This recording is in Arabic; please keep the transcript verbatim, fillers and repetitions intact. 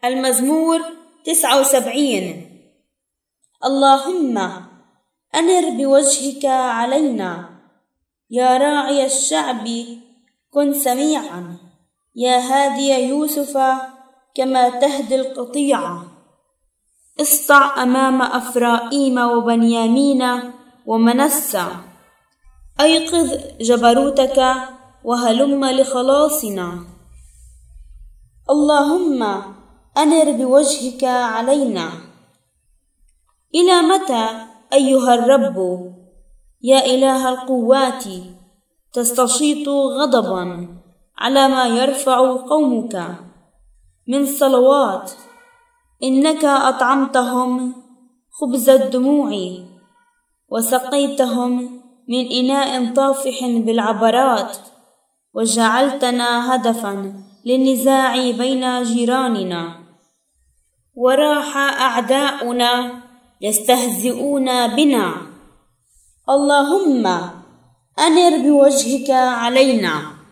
المزمور تسعة وسبعين. اللهم أنر بوجهك علينا، يا راعي الشعب كن سميعا، يا هادي يوسف كما تهدي القطيعة. اسطع أمام أفرائيم وبنيامين ومنسى، أيقظ جبروتك وهلم لخلاصنا. اللهم أنر بوجهك علينا. إلى متى أيها الرب يا إله القوات تستشيط غضبا على ما يرفع قومك من صلوات؟ إنك أطعمتهم خبز الدموع وسقيتهم من إناء طافح بالعبرات، وجعلتنا هدفا للنزاع بين جيراننا، وراح أعداؤنا يستهزئون بنا. اللهم أنر بوجهك علينا.